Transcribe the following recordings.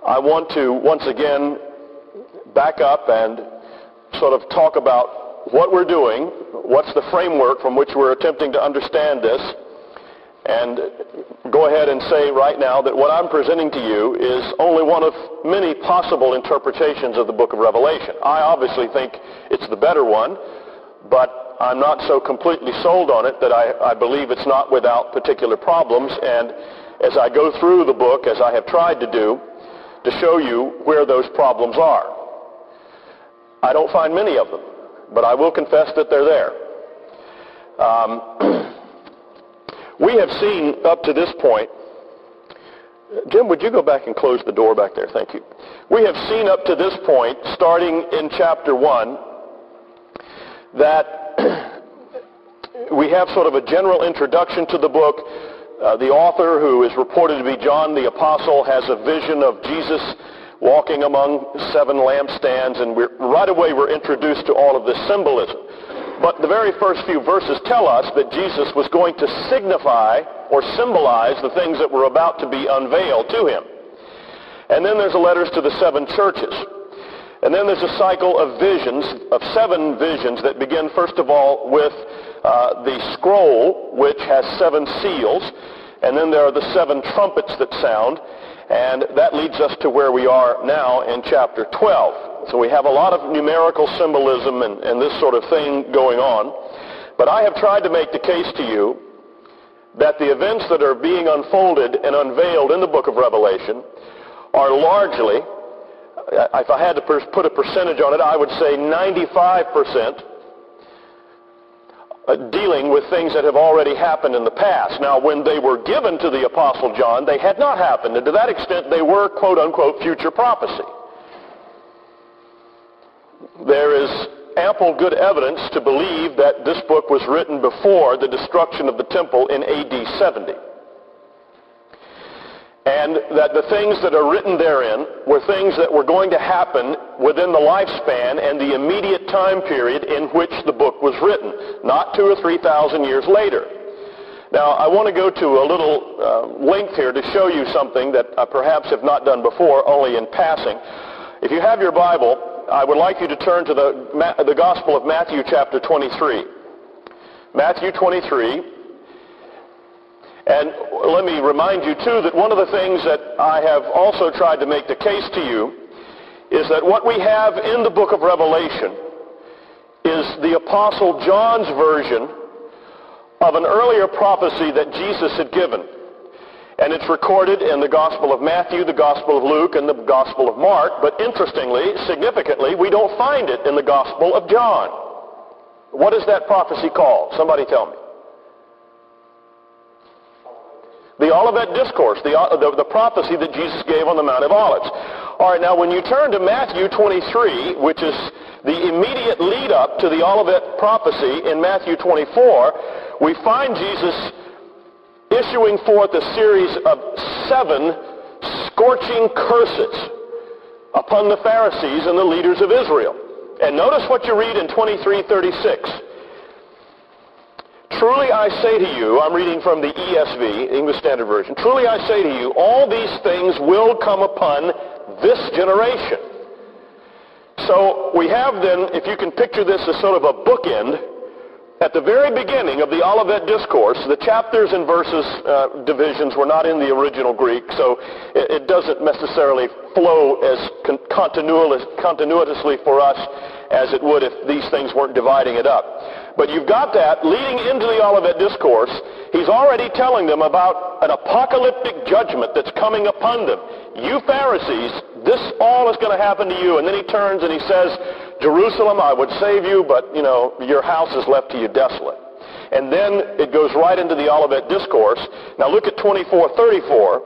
I want to once again back up and sort of talk about what we're doing, what's the framework from which we're attempting to understand this, and go ahead and say right now that what I'm presenting to you is only one of many possible interpretations of the book of Revelation. I obviously think it's the better one, but I'm not so completely sold on it that I believe it's not without particular problems. And as I go through the book, as I have tried to do, to show you where those problems are. I don't find many of them, but I will confess that they're there. We have seen up to this point, Jim, would you go back and close the door back there? Thank you. We have seen up to this point, starting in chapter 1, that we have sort of a general introduction to the book. The author, who is reported to be John the Apostle, has a vision of Jesus walking among 7 lampstands, and right away we're introduced to all of this symbolism. But the very first few verses tell us that Jesus was going to signify or symbolize the things that were about to be unveiled to him. And then there's the letters to the 7 churches. And then there's a cycle of visions, of 7 visions that begin first of all with the scroll, which has 7 seals. And then there are the 7 trumpets that sound. And that leads us to where we are now in chapter 12. So we have a lot of numerical symbolism and this sort of thing going on. But I have tried to make the case to you that the events that are being unfolded and unveiled in the book of Revelation are largely, if I had to put a percentage on it, I would say 95% dealing with things that have already happened in the past. Now, when they were given to the Apostle John, they had not happened, and to that extent they were, quote-unquote, future prophecy. There is ample good evidence to believe that this book was written before the destruction of the temple in AD 70. And that the things that are written therein were things that were going to happen within the lifespan and the immediate time period in which the book was written, not 2,000 or 3,000 years later. Now, I want to go to a little length here to show you something that I perhaps have not done before, only in passing. If you have your Bible, I would like you to turn to the Gospel of Matthew chapter 23. Matthew 23. And let me remind you, too, that one of the things that I have also tried to make the case to you is that what we have in the book of Revelation is the Apostle John's version of an earlier prophecy that Jesus had given. And it's recorded in the Gospel of Matthew, the Gospel of Luke, and the Gospel of Mark. But interestingly, significantly, we don't find it in the Gospel of John. What is that prophecy called? Somebody tell me. The Olivet Discourse, the prophecy that Jesus gave on the Mount of Olives. All right, now when you turn to Matthew 23, which is the immediate lead-up to the Olivet prophecy in Matthew 24, we find Jesus issuing forth a series of 7 scorching curses upon the Pharisees and the leaders of Israel. And notice what you read in 23:36. Truly I say to you, I'm reading from the ESV, English Standard Version, truly I say to you, all these things will come upon this generation. So we have then, if you can picture this as sort of a bookend, at the very beginning of the Olivet Discourse, the chapters and verses divisions were not in the original Greek, so it doesn't necessarily flow as continuously for us as it would if these things weren't dividing it up. But you've got that leading into the Olivet Discourse. He's already telling them about an apocalyptic judgment that's coming upon them. You Pharisees, this all is going to happen to you. And then he turns and he says, Jerusalem, I would save you, but, your house is left to you desolate. And then it goes right into the Olivet Discourse. Now look at 24:34.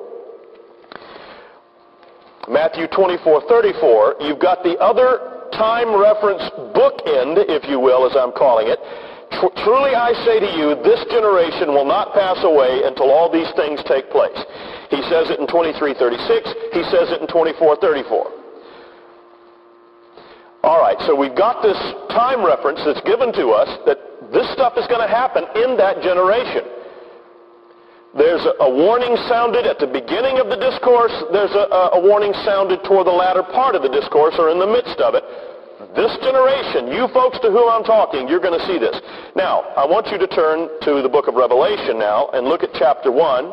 Matthew 24:34. You've got the other time reference bookend, if you will, as I'm calling it. Truly I say to you, this generation will not pass away until all these things take place. He says it in 23:36. He says it in 24:34. All right, so we've got this time reference that's given to us that this stuff is going to happen in that generation. There's a warning sounded at the beginning of the discourse. There's a warning sounded toward the latter part of the discourse or in the midst of it. This generation, you folks to whom I'm talking, you're going to see this. Now, I want you to turn to the book of Revelation now and look at chapter 1.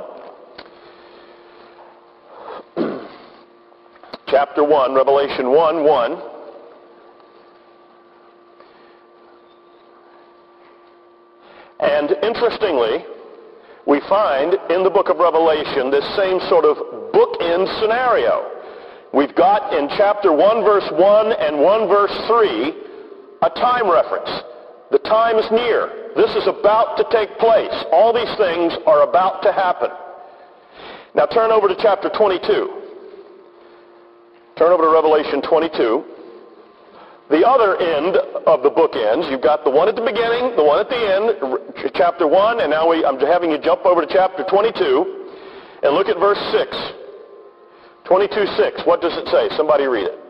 Chapter 1, Revelation 1:1. And interestingly, we find in the book of Revelation this same sort of bookend scenario. We've got in chapter 1 verse 1 and 1 verse 3 a time reference. The time is near. This is about to take place. All these things are about to happen. Now turn over to chapter 22. Turn over to Revelation 22. The other end of the bookends, you've got the one at the beginning, the one at the end, chapter 1, and now I'm having you jump over to chapter 22 and look at verse 6. 22:6. What does it say? Somebody read it.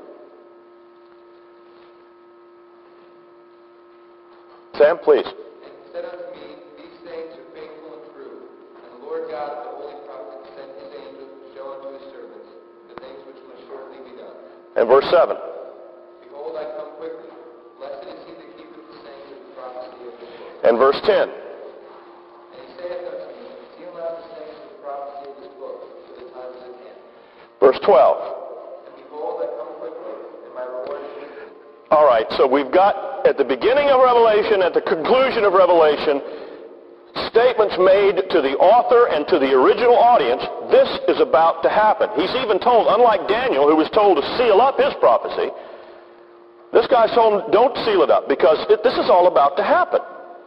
Sam, please. And he said unto me, these things are faithful and true. And the Lord God of the holy prophets sent his angel to show unto his servants the things which must shortly be done. And verse 7. Behold, I come quickly. Blessed is he that keepeth the sayings of the prophecy of this book. And verse 10. And he saith unto me, seal not the sayings of the prophecy of this book, for the time is at hand. Verse 12. And behold, I come quickly, and my reward is with me. All right, so we've got at the beginning of Revelation, at the conclusion of Revelation, statements made to the author and to the original audience. This is about to happen. He's even told, unlike Daniel, who was told to seal up his prophecy, this guy's told him, don't seal it up, because this is all about to happen.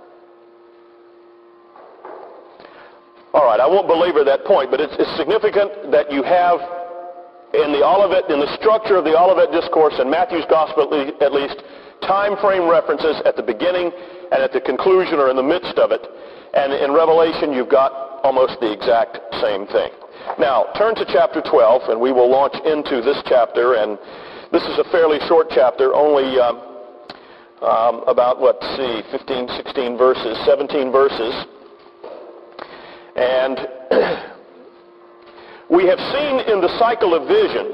All right, I won't belabor that point, but it's significant that you have in the Olivet, in the structure of the Olivet Discourse in Matthew's Gospel at least, time frame references at the beginning and at the conclusion or in the midst of it. And in Revelation, you've got almost the exact same thing. Now, turn to chapter 12, and we will launch into this chapter. And this is a fairly short chapter, only about, 15, 16 verses, 17 verses. And we have seen in the cycle of visions,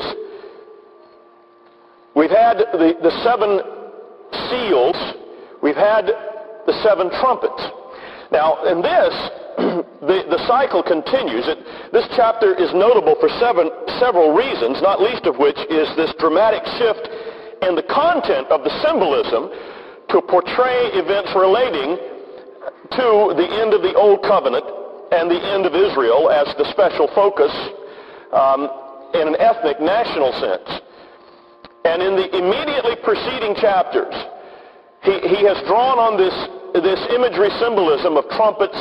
we've had the seven seals, we've had the seven trumpets. Now, in this, the cycle continues. This chapter is notable for several reasons, not least of which is this dramatic shift in the content of the symbolism to portray events relating to the end of the Old Covenant and the end of Israel as the special focus in an ethnic, national sense. And in the immediately preceding chapters, he has drawn on this imagery symbolism of trumpets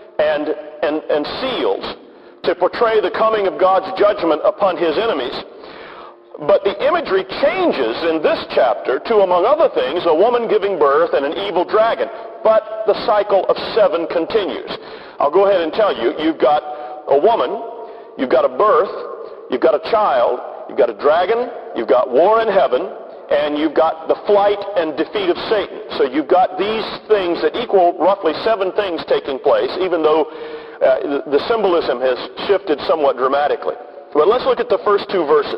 and seals to portray the coming of God's judgment upon his enemies. But the imagery changes in this chapter to, among other things, a woman giving birth and an evil dragon. But the cycle of seven continues. I'll go ahead and tell you, you've got a woman, you've got a birth, you've got a child, you've got a dragon, you've got war in heaven, and you've got the flight and defeat of Satan. So you've got these things that equal roughly seven things taking place, even though the symbolism has shifted somewhat dramatically. But let's look at the first two verses.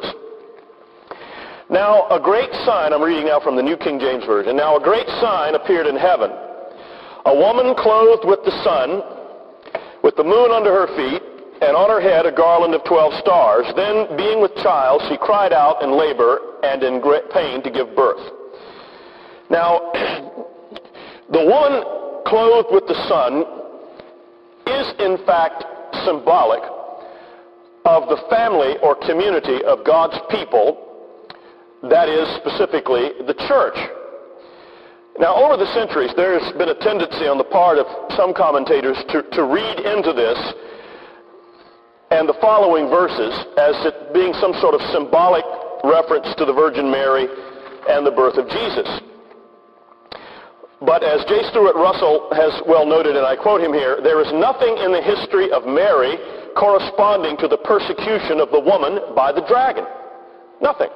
Now a great sign, I'm reading now from the New King James Version. Now a great sign appeared in heaven. A woman clothed with the sun, with the moon under her feet, and on her head a garland of 12 stars. Then, being with child, she cried out in labor and in great pain to give birth. Now, the woman clothed with the sun is in fact symbolic of the family or community of God's people, that is specifically the church. Now, over the centuries, there's been a tendency on the part of some commentators to read into this and the following verses as it being some sort of symbolic reference to the Virgin Mary and the birth of Jesus. But as J. Stuart Russell has well noted, and I quote him here, there is nothing in the history of Mary corresponding to the persecution of the woman by the dragon. Nothing.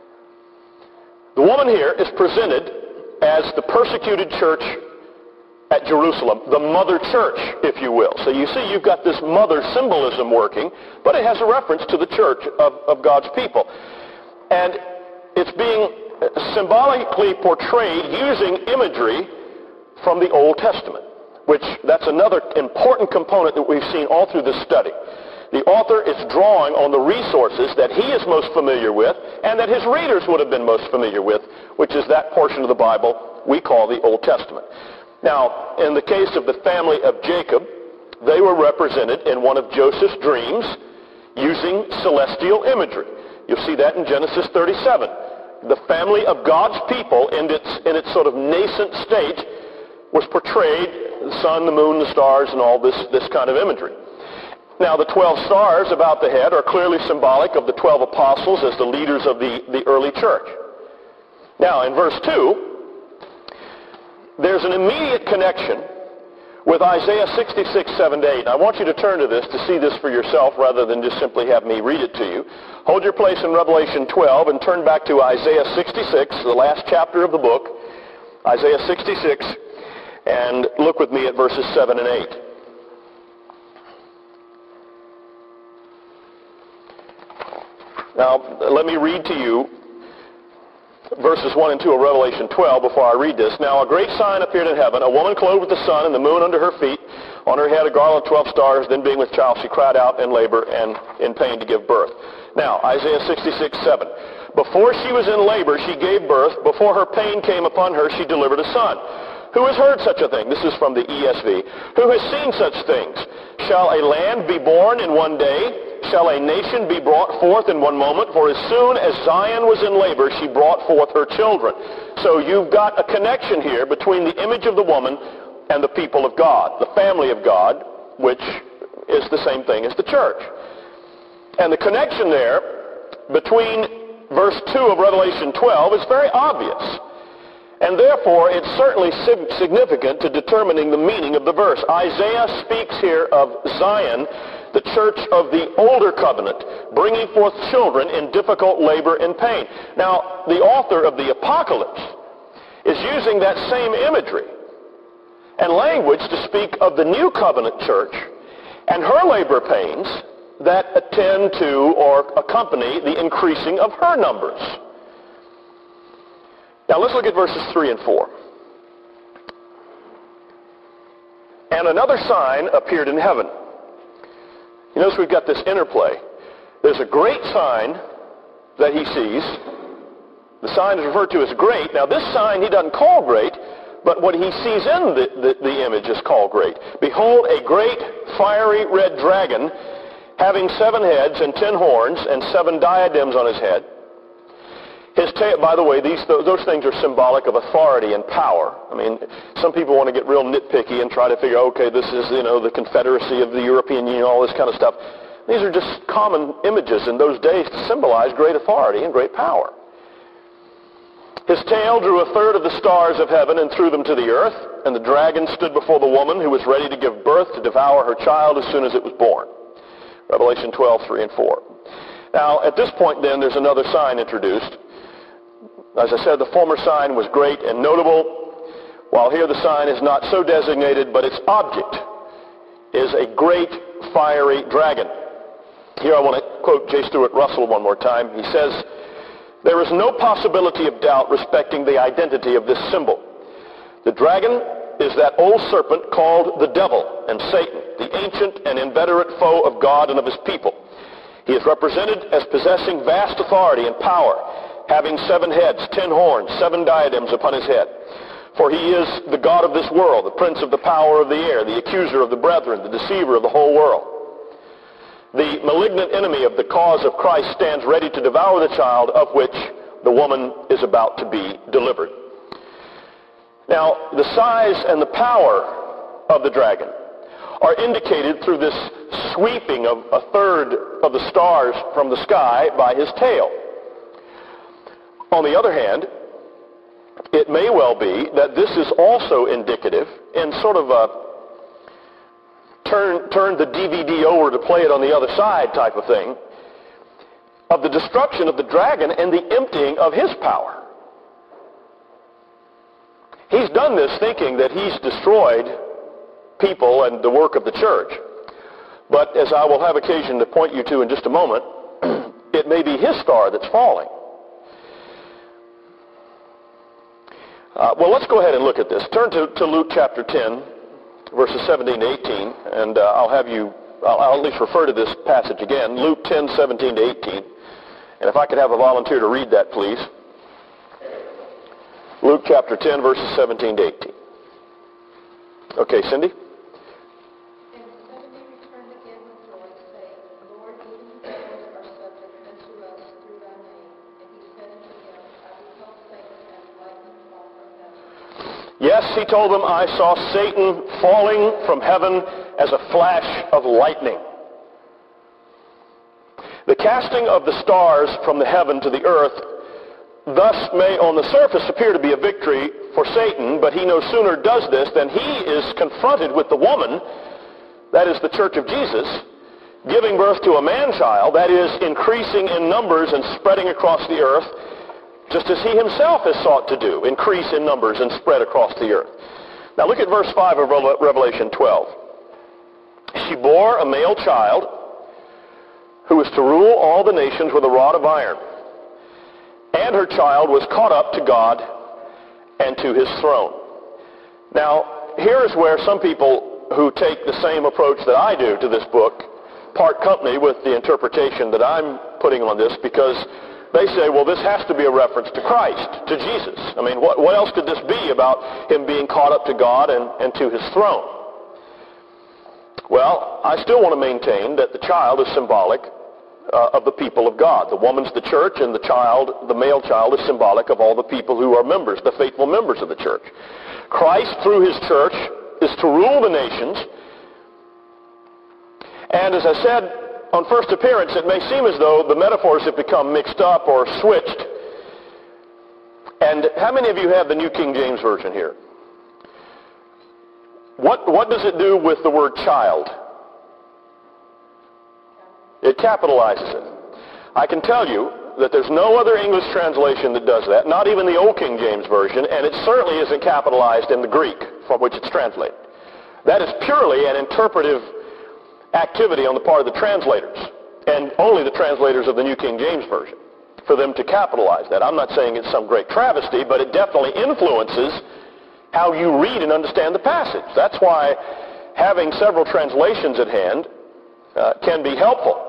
The woman here is presented as the persecuted church at Jerusalem, the mother church, if you will. So you see, you've got this mother symbolism working, but it has a reference to the church of God's people. And it's being symbolically portrayed using imagery from the Old Testament, which that's another important component that we've seen all through this study. The author is drawing on the resources that he is most familiar with and that his readers would have been most familiar with, which is that portion of the Bible we call the Old Testament. Now, in the case of the family of Jacob, they were represented in one of Joseph's dreams using celestial imagery. You'll see that in Genesis 37. The family of God's people in its sort of nascent state was portrayed, the sun, the moon, the stars, and all this kind of imagery. Now, the 12 stars about the head are clearly symbolic of the 12 apostles as the leaders of the early church. Now, in verse 2, there's an immediate connection with Isaiah 66, 7-8. I want you to turn to this to see this for yourself rather than just simply have me read it to you. Hold your place in Revelation 12 and turn back to Isaiah 66, the last chapter of the book, Isaiah 66, and look with me at verses 7 and 8. Now, let me read to you verses 1 and 2 of Revelation 12 before I read this. Now, a great sign appeared in heaven, a woman clothed with the sun and the moon under her feet, on her head a garland of 12 stars. Then being with child, she cried out in labor and in pain to give birth. Now, Isaiah 66, 7. Before she was in labor, she gave birth. Before her pain came upon her, she delivered a son. Who has heard such a thing? This is from the ESV. Who has seen such things? Shall a land be born in one day? Shall a nation be brought forth in one moment? For as soon as Zion was in labor, she brought forth her children. So you've got a connection here between the image of the woman and the people of God, the family of God, which is the same thing as the church. And the connection there between verse 2 of Revelation 12 is very obvious. And therefore, it's certainly significant to determining the meaning of the verse. Isaiah speaks here of Zion, the church of the older covenant, bringing forth children in difficult labor and pain. Now, the author of the Apocalypse is using that same imagery and language to speak of the new covenant church and her labor pains that attend to or accompany the increasing of her numbers. Now let's look at verses 3 and 4. And another sign appeared in heaven. You notice we've got this interplay. There's a great sign that he sees. The sign is referred to as great. Now this sign he doesn't call great, but what he sees in the image is called great. Behold, a great fiery red dragon, having 7 heads and 10 horns and 7 diadems on his head. His tail, by the way, those things are symbolic of authority and power. I mean, some people want to get real nitpicky and try to figure, okay, this is, the Confederacy of the European Union, all this kind of stuff. These are just common images in those days to symbolize great authority and great power. His tail drew 1/3 of the stars of heaven and threw them to the earth, and the dragon stood before the woman who was ready to give birth to devour her child as soon as it was born. Revelation 12, 3 and 4. Now, at this point then, there's another sign introduced. As I said, the former sign was great and notable, while here the sign is not so designated, but its object is a great fiery dragon. Here I want to quote J. Stuart Russell one more time. He says, "There is no possibility of doubt respecting the identity of this symbol. The dragon is that old serpent called the devil and Satan, the ancient and inveterate foe of God and of his people. He is represented as possessing vast authority and power, having 7 heads, 10 horns, 7 diadems upon his head. For he is the God of this world, the prince of the power of the air, the accuser of the brethren, the deceiver of the whole world. The malignant enemy of the cause of Christ stands ready to devour the child of which the woman is about to be delivered." Now, the size and the power of the dragon are indicated through this sweeping of 1/3 of the stars from the sky by his tail. On the other hand, it may well be that this is also indicative in sort of a turn the DVD over to play it on the other side type of thing, of the destruction of the dragon and the emptying of his power. He's done this thinking that he's destroyed people and the work of the church. But as I will have occasion to point you to in just a moment, it may be his star that's falling. Well, let's go ahead and look at this. Turn to Luke chapter 10, verses 17 to 18, and I'll at least refer to this passage again. Luke 10, 17 to 18. And if I could have a volunteer to read that, please. Luke chapter 10, verses 17 to 18. Okay, Cindy? Yes, he told them, I saw Satan falling from heaven as a flash of lightning. The casting of the stars from the heaven to the earth thus may on the surface appear to be a victory for Satan, but he no sooner does this than he is confronted with the woman, that is the church of Jesus, giving birth to a man-child, that is increasing in numbers and spreading across the earth, just as he himself has sought to do, increase in numbers and spread across the earth. Now look at verse 5 of Revelation 12. She bore a male child who was to rule all the nations with a rod of iron. And her child was caught up to God and to his throne. Now, here is where some people who take the same approach that I do to this book part company with the interpretation that I'm putting on this, because they say, well, this has to be a reference to Christ, to Jesus. I mean, what else could this be about him being caught up to God and to his throne? Well, I still want to maintain that the child is symbolic of the people of God. The woman's the church, and the male child, is symbolic of all the people who are members, the faithful members of the church. Christ, through his church, is to rule the nations. And as I said, on first appearance, it may seem as though the metaphors have become mixed up or switched. And how many of you have the New King James Version here? What does it do with the word child? It capitalizes it. I can tell you that there's no other English translation that does that, not even the Old King James Version, and it certainly isn't capitalized in the Greek from which it's translated. That is purely an interpretive activity on the part of the translators, and only the translators of the New King James Version, for them to capitalize that. I'm not saying it's some great travesty, but it definitely influences how you read and understand the passage. That's why having several translations at hand can be helpful.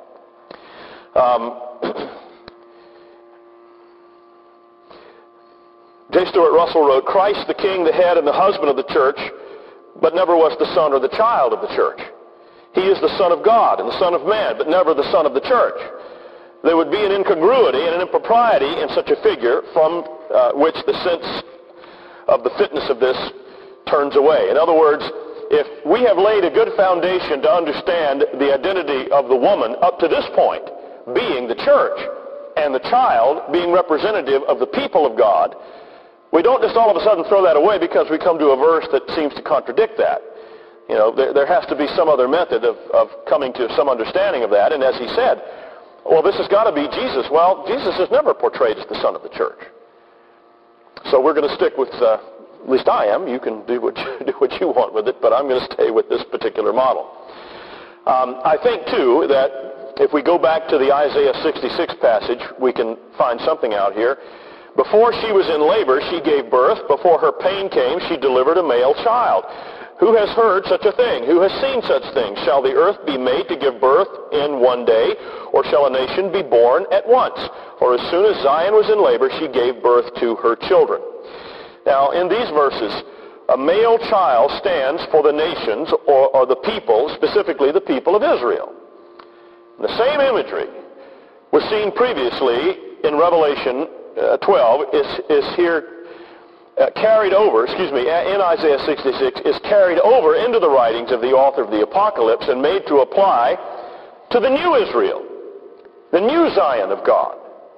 J. Stuart Russell wrote, Christ the King, the head and the husband of the church, but never was the son or the child of the church. He is the Son of God and the Son of Man, but never the Son of the church. There would be an incongruity and an impropriety in such a figure from which the sense of the fitness of this turns away. In other words, if we have laid a good foundation to understand the identity of the woman up to this point, being the church, and the child being representative of the people of God, we don't just all of a sudden throw that away because we come to a verse that seems to contradict that. You know, there has to be some other method of coming to some understanding of that. And as he said, well, this has got to be Jesus. Well, Jesus is never portrayed as the son of the church. So we're going to stick with, at least I am. You can do what you want with it, but I'm going to stay with this particular model. I think, too, that if we go back to the Isaiah 66 passage, we can find something out here. Before she was in labor, she gave birth. Before her pain came, she delivered a male child. Who has heard such a thing? Who has seen such things? Shall the earth be made to give birth in one day, or shall a nation be born at once? For as soon as Zion was in labor, she gave birth to her children. Now, in these verses, a male child stands for the nations, or the people, specifically the people of Israel. The same imagery was seen previously in Revelation 12 is here carried over, in Isaiah 66, is carried over into the writings of the author of the Apocalypse and made to apply to the new Israel, the new Zion of God.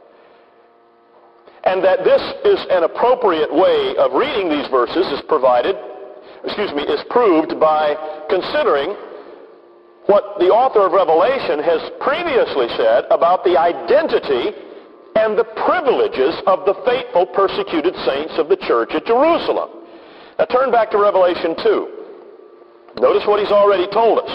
And that this is an appropriate way of reading these verses is proved by considering what the author of Revelation has previously said about the identity and the privileges of the faithful persecuted saints of the church at Jerusalem. Now turn back to Revelation 2. Notice what he's already told us.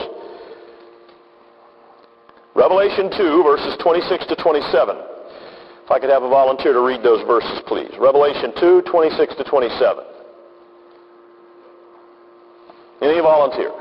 Revelation 2, verses 26 to 27. If I could have a volunteer to read those verses, please. Revelation 2, 26 to 27. Any volunteers?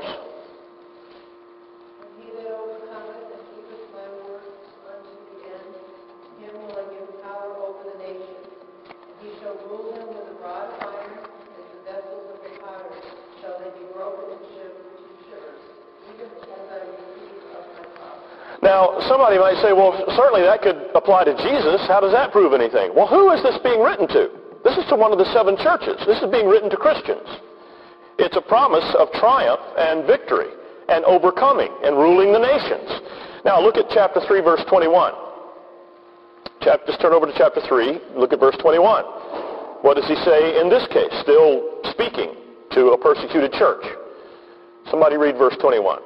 He that overcometh and keepeth my words unto the end, him will I give power over the nations. He shall rule them with a rod of iron, as the vessels of the potter shall they be broken into shivers, even as I receive of my Father. Now, somebody might say, well, certainly that could apply to Jesus. How does that prove anything? Well, who is this being written to? This is to one of the 7 churches. This is being written to Christians. It's a promise of triumph and victory and overcoming and ruling the nations. Now, look at chapter 3, verse 21. Just turn over to chapter 3, look at verse 21. What does he say in this case? Still speaking to a persecuted church. Somebody read verse 21.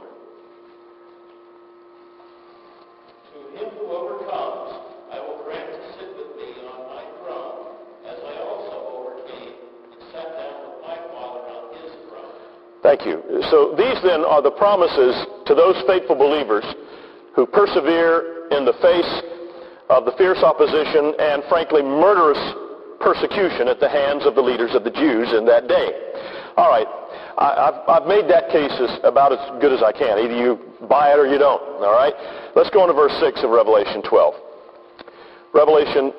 Thank you. So these then are the promises to those faithful believers who persevere in the face of the fierce opposition and frankly murderous persecution at the hands of the leaders of the Jews in that day. All right. I've made that case about as good as I can. Either you buy it or you don't. All right. Let's go on to verse 6 of Revelation 12. Revelation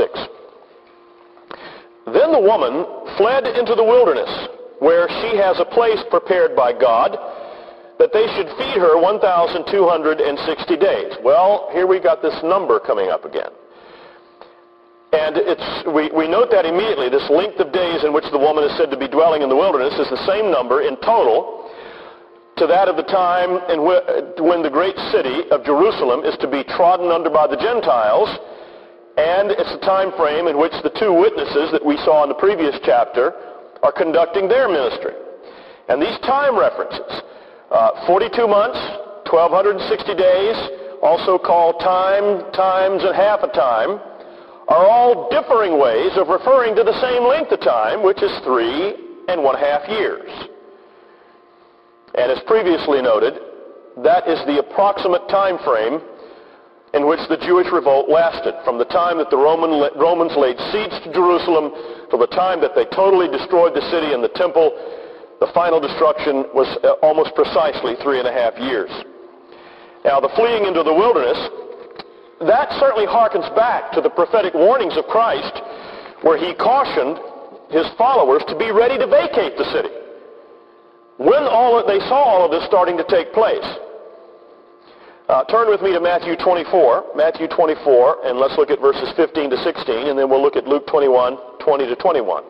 12:6. Then the woman fled into the wilderness, where she has a place prepared by God, that they should feed her 1,260 days. Well, here we got this number coming up again. And we note that immediately. This length of days in which the woman is said to be dwelling in the wilderness is the same number in total to that of the time when the great city of Jerusalem is to be trodden under by the Gentiles, and it's the time frame in which the 2 witnesses that we saw in the previous chapter are conducting their ministry. And these time references, 42 months, 1,260 days, also called time, times, and half a time, are all differing ways of referring to the same length of time, which is 3½ years. And as previously noted, that is the approximate time frame in which the Jewish revolt lasted, from the time that the Romans laid siege to Jerusalem till the time that they totally destroyed the city and the temple. The final destruction was almost precisely 3½ years. Now, the fleeing into the wilderness, that certainly harkens back to the prophetic warnings of Christ, where he cautioned his followers to be ready to vacate the city when they saw all of this starting to take place. Turn with me to Matthew 24, and let's look at verses 15 to 16, and then we'll look at Luke 21, 20 to 21.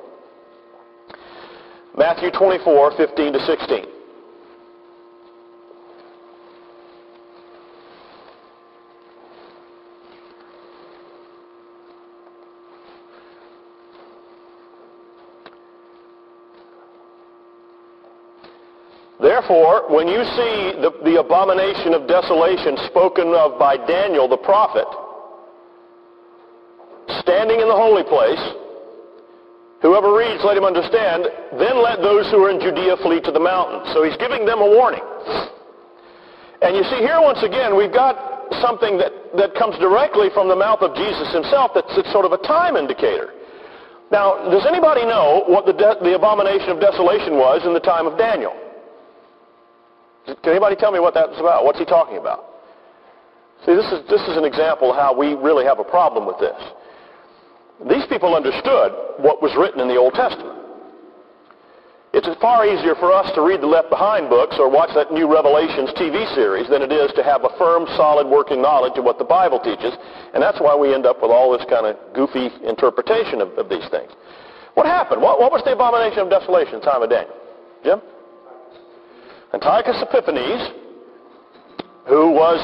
Matthew 24, 15 to 16. Therefore, when you see the abomination of desolation spoken of by Daniel the prophet, standing in the holy place, whoever reads, let him understand, then let those who are in Judea flee to the mountains. So he's giving them a warning. And you see here once again, we've got something that comes directly from the mouth of Jesus himself that's sort of a time indicator. Now, does anybody know what the abomination of desolation was in the time of Daniel? Can anybody tell me what that was about? What's he talking about? See, this is an example of how we really have a problem with this. These people understood what was written in the Old Testament. It's far easier for us to read the Left Behind books or watch that new Revelations TV series than it is to have a firm, solid working knowledge of what the Bible teaches, and that's why we end up with all this kind of goofy interpretation of these things. What happened? What was the abomination of desolation in the time of Daniel? Jim? Antiochus Epiphanes, who was,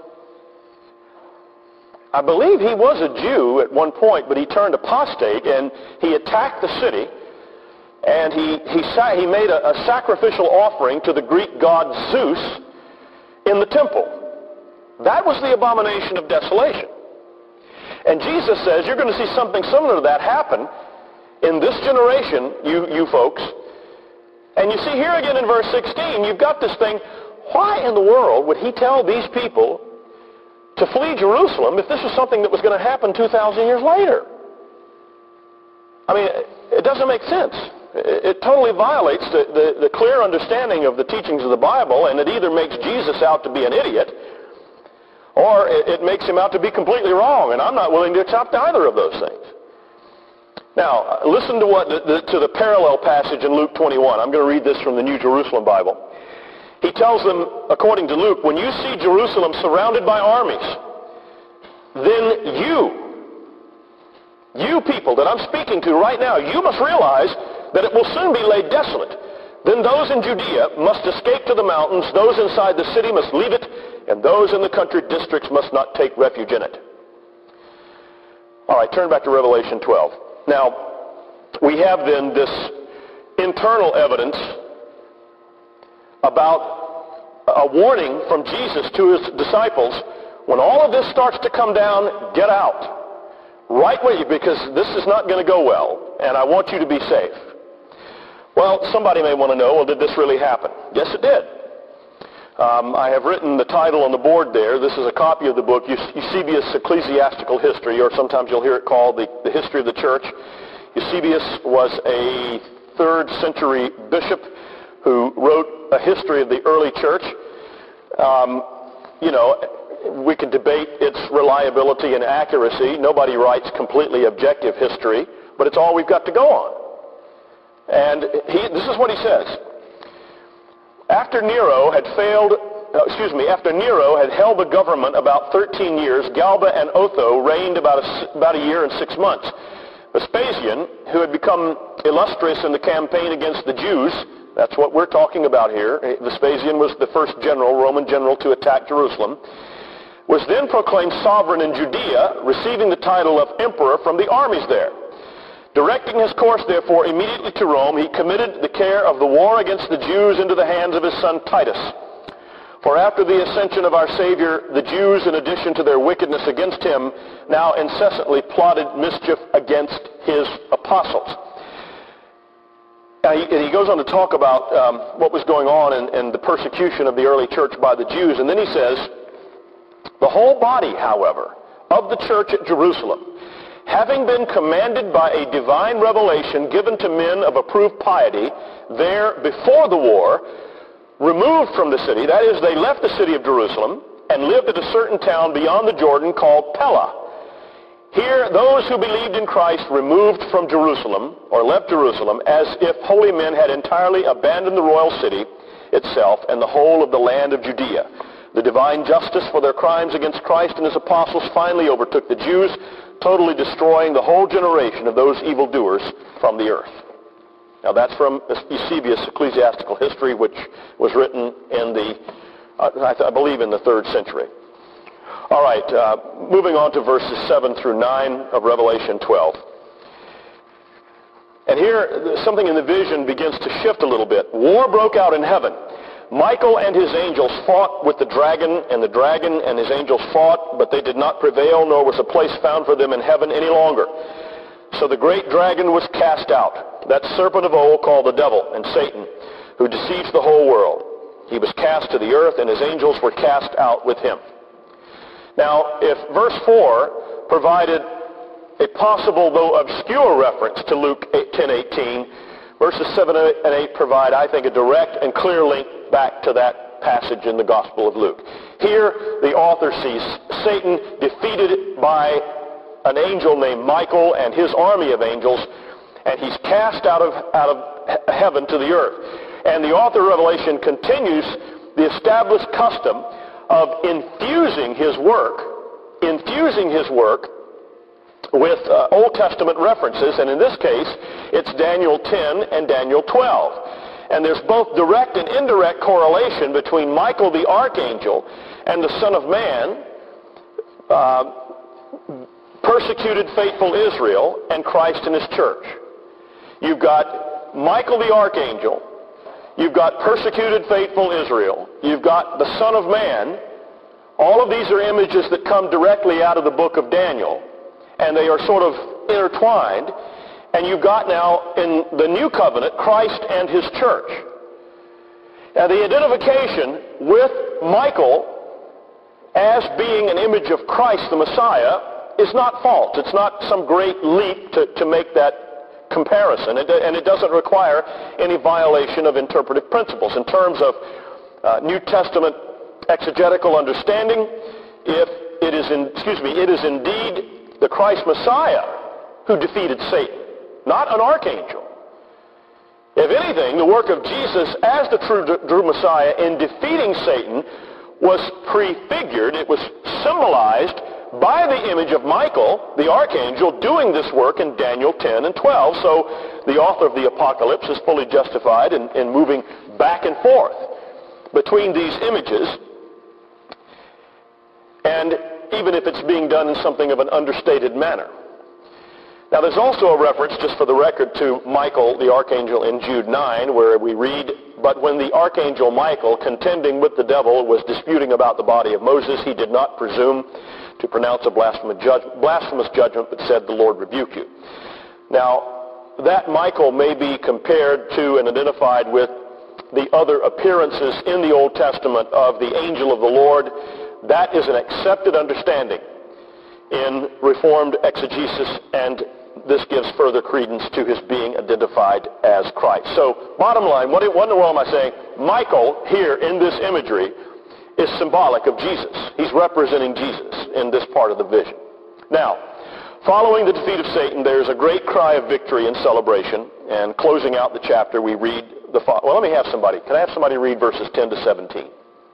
I believe he was a Jew at one point, but he turned apostate and he attacked the city, and he made a sacrificial offering to the Greek god Zeus in the temple. That was the abomination of desolation. And Jesus says you're going to see something similar to that happen in this generation, you folks. And you see here again in verse 16, you've got this thing. Why in the world would he tell these people to flee Jerusalem if this was something that was going to happen 2,000 years later? I mean, it doesn't make sense. It totally violates the clear understanding of the teachings of the Bible, and it either makes Jesus out to be an idiot, or it makes him out to be completely wrong, and I'm not willing to accept either of those things. Now, listen to to the parallel passage in Luke 21. I'm going to read this from the New Jerusalem Bible. He tells them, according to Luke, when you see Jerusalem surrounded by armies, then you people that I'm speaking to right now, you must realize that it will soon be laid desolate. Then those in Judea must escape to the mountains, those inside the city must leave it, and those in the country districts must not take refuge in it. All right, turn back to Revelation 12. Now, we have then this internal evidence about a warning from Jesus to his disciples. When all of this starts to come down, get out. Right with you, because this is not going to go well, and I want you to be safe. Well, somebody may want to know, well, did this really happen? Yes, it did. I have written the title on the board there. This is a copy of the book, Eusebius' Ecclesiastical History, or sometimes you'll hear it called the History of the Church. Eusebius was a 3rd century bishop who wrote a history of the early church. We can debate its reliability and accuracy. Nobody writes completely objective history, but it's all we've got to go on. And this is what he says. After Nero had held the government about 13 years, Galba and Otho reigned about a year and 6 months. Vespasian, who had become illustrious in the campaign against the Jews, that's what we're talking about here. Vespasian was the first Roman general to attack Jerusalem, was then proclaimed sovereign in Judea, receiving the title of emperor from the armies there. Directing his course, therefore, immediately to Rome, he committed the care of the war against the Jews into the hands of his son Titus. For after the ascension of our Savior, the Jews, in addition to their wickedness against him, now incessantly plotted mischief against his apostles. And he goes on to talk about what was going on and the persecution of the early church by the Jews. And then he says, the whole body, however, of the church at Jerusalem, having been commanded by a divine revelation given to men of approved piety, there before the war, removed from the city, that is, they left the city of Jerusalem and lived at a certain town beyond the Jordan called Pella. Here, those who believed in Christ removed from Jerusalem, or left Jerusalem, as if holy men had entirely abandoned the royal city itself and the whole of the land of Judea. The divine justice for their crimes against Christ and his apostles finally overtook the Jews, totally destroying the whole generation of those evildoers from the earth. Now that's from Eusebius' Ecclesiastical History, which was written in I believe in the 3rd century. All right, moving on to verses 7 through 9 of Revelation 12. And here, something in the vision begins to shift a little bit. War broke out in heaven. Michael and his angels fought with the dragon and his angels fought, but they did not prevail, nor was a place found for them in heaven any longer. So the great dragon was cast out, that serpent of old called the devil and Satan, who deceives the whole world. He was cast to the earth, and his angels were cast out with him. Now, if verse 4 provided a possible, though obscure, reference to Luke 10:18, verses 7 and 8 provide, I think, a direct and clear link back to that passage in the Gospel of Luke. Here, the author sees Satan defeated by an angel named Michael and his army of angels, and he's cast out of heaven to the earth. And the author of Revelation continues the established custom of infusing his work with Old Testament references, and in this case, it's Daniel 10 and Daniel 12. And there's both direct and indirect correlation between Michael the archangel and the Son of Man, persecuted faithful Israel, and Christ and his church. You've got Michael the archangel, you've got persecuted faithful Israel, you've got the Son of Man. All of these are images that come directly out of the book of Daniel. and they are sort of intertwined. And you've got now in the new covenant Christ and his church. Now the identification with Michael as being an image of Christ the Messiah is not false. It's not some great leap to make that comparison. And it doesn't require any violation of interpretive principles. In terms of New Testament exegetical understanding, it is indeed the Christ Messiah who defeated Satan, not an archangel. If anything, the work of Jesus as the true Messiah in defeating Satan was prefigured, it was symbolized by the image of Michael, the archangel, doing this work in Daniel 10 and 12. So the author of the Apocalypse is fully justified in moving back and forth between these images, and even if it's being done in something of an understated manner. Now there's also a reference, just for the record, to Michael the archangel in Jude 9, where we read, "But when the archangel Michael, contending with the devil, was disputing about the body of Moses, he did not presume to pronounce a blasphemous judgment, but said, 'The Lord rebuke you.'" Now, that Michael may be compared to and identified with the other appearances in the Old Testament of the angel of the Lord. That is an accepted understanding in Reformed exegesis, and this gives further credence to his being identified as Christ. So, bottom line, what in the world am I saying? Michael, here in this imagery, is symbolic of Jesus. He's representing Jesus in this part of the vision. Now, following the defeat of Satan, there's a great cry of victory and celebration, and closing out the chapter, we read the following. Well, let me have somebody. Can I have somebody read verses 10 to 17?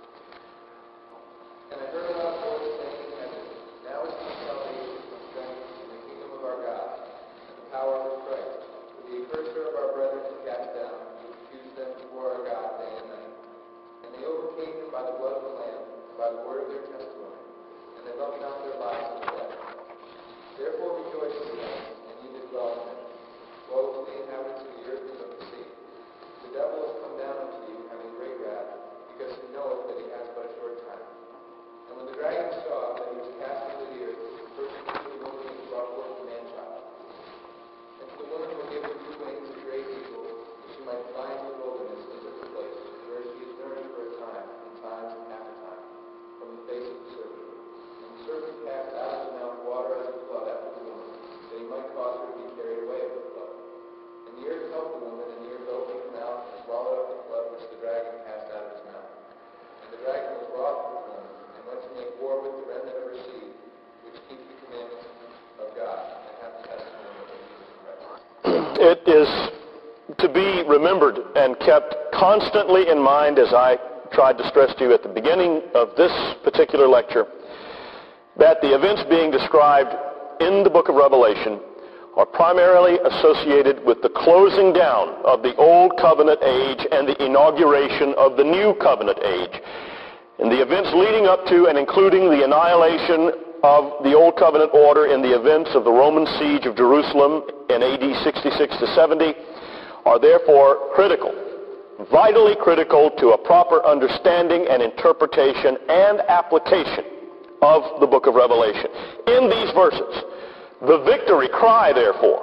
It is to be remembered and kept constantly in mind, as I tried to stress to you at the beginning of this particular lecture, that the events being described in the book of Revelation are primarily associated with the closing down of the Old Covenant age and the inauguration of the New Covenant age. And the events leading up to and including the annihilation of the Old Covenant order in the events of the Roman siege of Jerusalem in AD 66 to 70 are therefore critical, vitally critical to a proper understanding and interpretation and application of the book of Revelation. In these verses, the victory cry, therefore,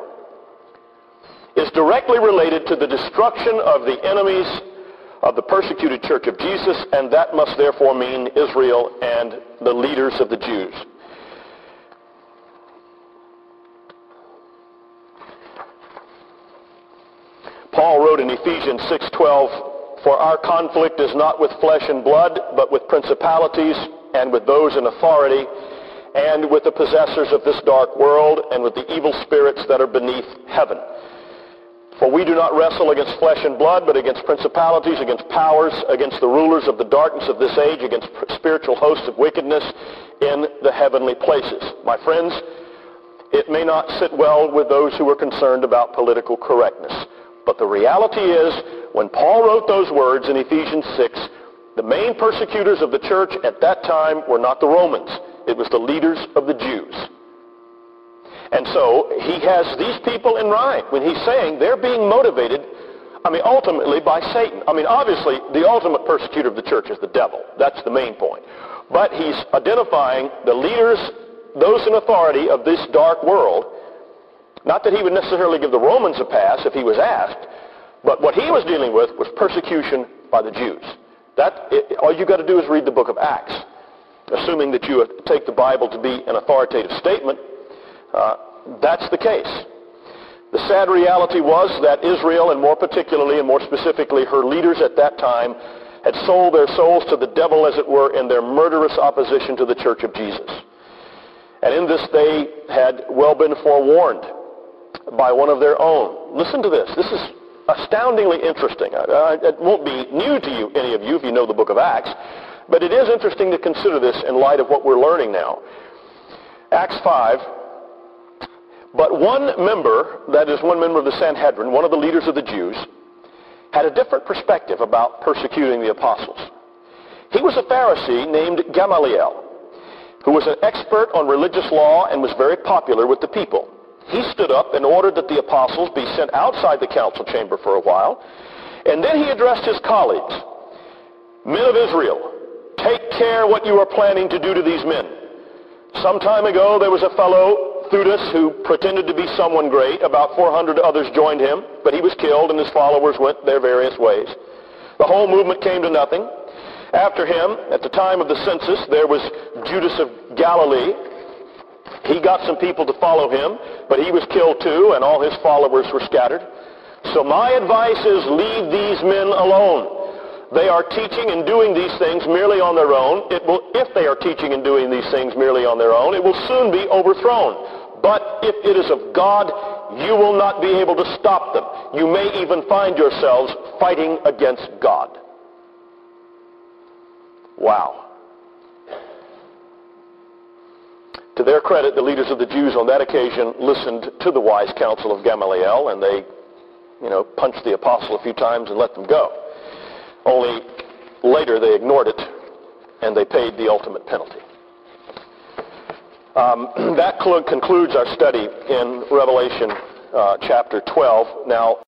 is directly related to the destruction of the enemies of the persecuted church of Jesus, and that must therefore mean Israel and the leaders of the Jews. Paul wrote in Ephesians 6:12, "For our conflict is not with flesh and blood, but with principalities and with those in authority, and with the possessors of this dark world, and with the evil spirits that are beneath heaven. For we do not wrestle against flesh and blood, but against principalities, against powers, against the rulers of the darkness of this age, against spiritual hosts of wickedness in the heavenly places." My friends, it may not sit well with those who are concerned about political correctness. But the reality is, when Paul wrote those words in Ephesians 6, the main persecutors of the church at that time were not the Romans. It was the leaders of the Jews. And so he has these people in mind when he's saying they're being motivated, ultimately by Satan. Obviously, the ultimate persecutor of the church is the devil. That's the main point. But he's identifying the leaders those in authority of this dark world. Not that he would necessarily give the Romans a pass if he was asked, but what he was dealing with was persecution by the Jews. All you got to do is read the book of Acts. Assuming that you take the Bible to be an authoritative statement, that's the case. The sad reality was that Israel, and more particularly and more specifically her leaders at that time, had sold their souls to the devil, as it were, in their murderous opposition to the Church of Jesus. And in this they had well been forewarned by one of their own. Listen to this. This is astoundingly interesting. It won't be new to you, any of you, if you know the book of Acts, but it is interesting to consider this in light of what we're learning now. Acts 5, but one member, that is one member of the Sanhedrin, one of the leaders of the Jews, had a different perspective about persecuting the apostles. He was a Pharisee named Gamaliel, who was an expert on religious law and was very popular with the people. He stood up and ordered that the apostles be sent outside the council chamber for a while, and then he addressed his colleagues. Men of Israel, take care what you are planning to do to these men. Some time ago there was a fellow, Theudas, who pretended to be someone great. About 400 others joined him, but he was killed and his followers went their various ways. The whole movement came to nothing. After him, at the time of the census, there was Judas of Galilee. He got some people to follow him, but he was killed too, and all his followers were scattered. So my advice is leave these men alone. They are teaching and doing these things merely on their own. If they are teaching and doing these things merely on their own, it will soon be overthrown. But if it is of God, you will not be able to stop them. You may even find yourselves fighting against God. Wow. To their credit, the leaders of the Jews on that occasion listened to the wise counsel of Gamaliel, and they, punched the apostle a few times and let them go. Only later they ignored it, and they paid the ultimate penalty. That concludes our study in Revelation chapter 12. Now,